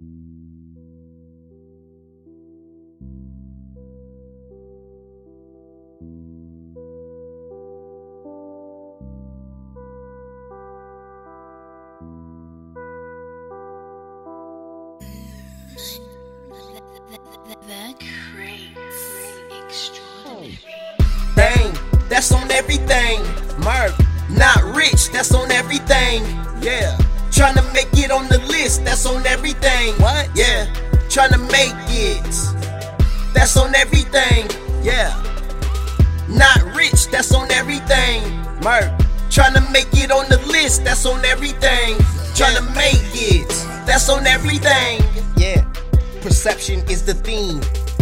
The Crates Extraordinary. Dang, that's on everything. Merc, not rich, that's on everything. Yeah, trying to make it on the list, that's on everything. What? Yeah, trying to make it, that's on everything. Yeah, not rich, that's on everything. Merc, trying to make it on the list, that's on everything. Trying to make it, that's on everything. Yeah, perception is the theme.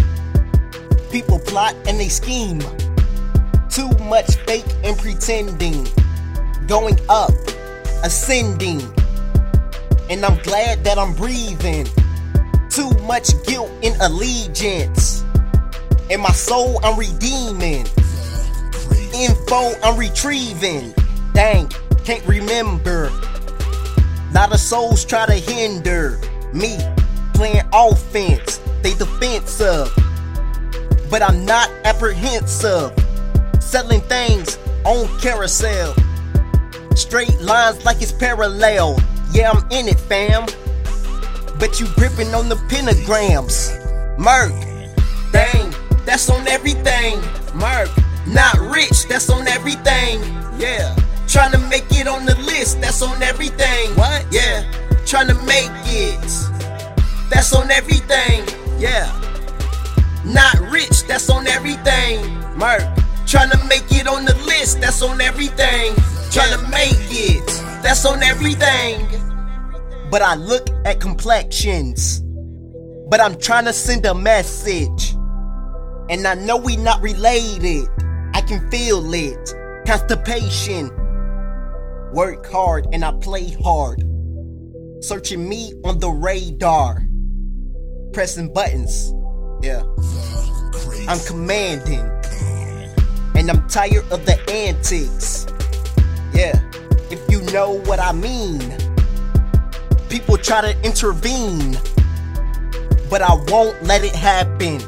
People plot and they scheme. Too much fake and pretending. Going up, ascending. And I'm glad that I'm breathing. Too much guilt and allegiance. In my soul I'm redeeming. Info I'm retrieving. Dang, can't remember. Lot of souls try to hinder me playing offense, they defensive. But I'm not apprehensive. Selling things on carousel. Straight lines like it's parallel. Yeah, I'm in it, fam. But you gripping on the pentagrams. Merc, dang, that's on everything. Merc, not rich, that's on everything. Yeah, trying to make it on the list, that's on everything. What? Yeah, trying to make it, that's on everything. Yeah, not rich, that's on everything. Merc, trying to make it on the list, that's on everything. Trying to make it, that's on everything. But I look at complexions. But I'm trying to send a message. And I know we not related. I can feel it. Constipation. Work hard and I play hard. Searching me on the radar. Pressing buttons. Yeah. I'm commanding. And I'm tired of the antics. Yeah, if you know what I mean. People try to intervene, but I won't let it happen.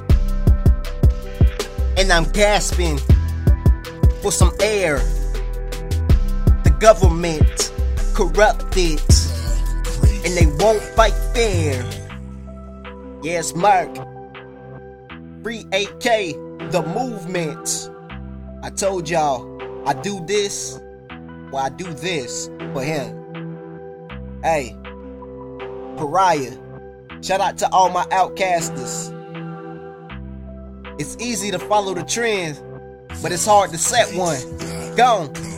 And I'm gasping for some air. The government corrupted, and they won't fight fair. Yes, Mark. Free AK, the movement. I told y'all, I do this, well, I do this for him. Hey, Pariah, shout out to all my outcasters. It's easy to follow the trends, but it's hard to set one. Gone.